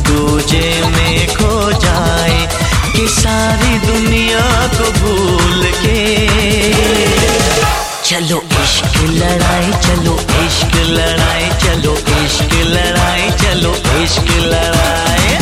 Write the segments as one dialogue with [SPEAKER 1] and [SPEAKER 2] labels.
[SPEAKER 1] दूजे में खो जाए कि सारी दुनिया को भूल के। चलो इश्क लड़ाई, चलो इश्क लड़ाई, चलो इश्क लड़ाई, चलो इश्क लड़ाई।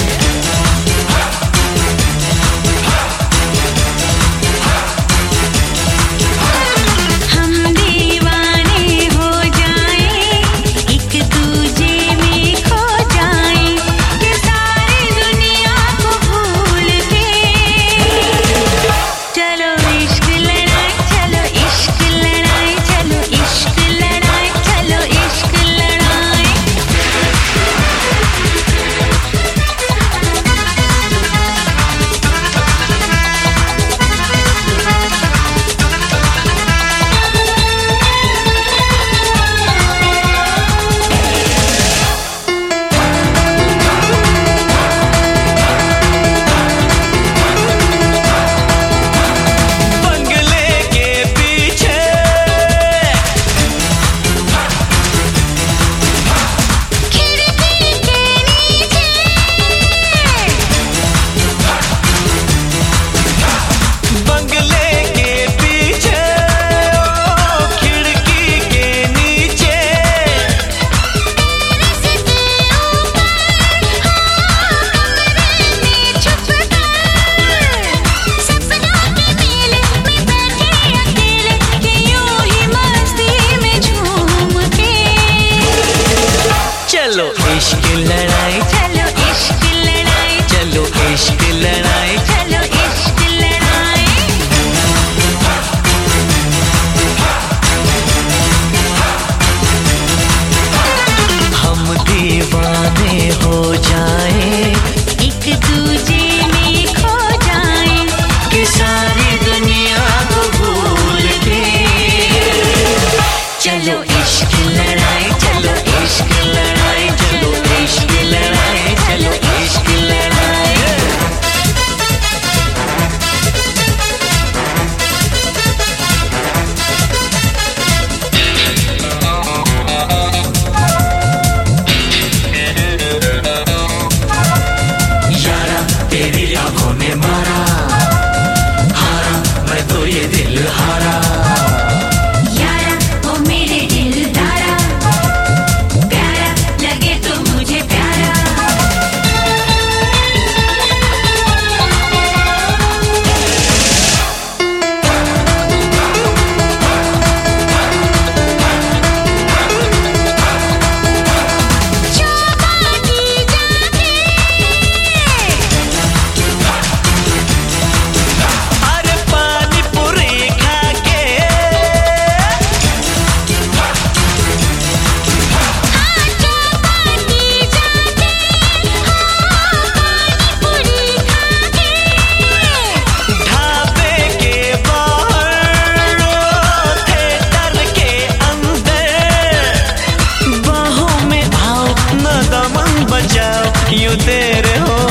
[SPEAKER 1] चलो इश्क लड़ाई, चलो इश्क लड़ाई, चलो इश्क लड़ाई, चलो इश्क लड़ाई। हम दीवाने हो जाए, एक दूजे में खो जाए कि सारी दुनिया को भूल के। चलो इश्क लड़ाई, चलो इश्क लड़ाई, चलो इश्क लड़ाई, चलो इश्क लड़ाई। यारा तेरी आंखों ने मारा, हारा मैं तो ये दिल हारा। यूं तेरे हो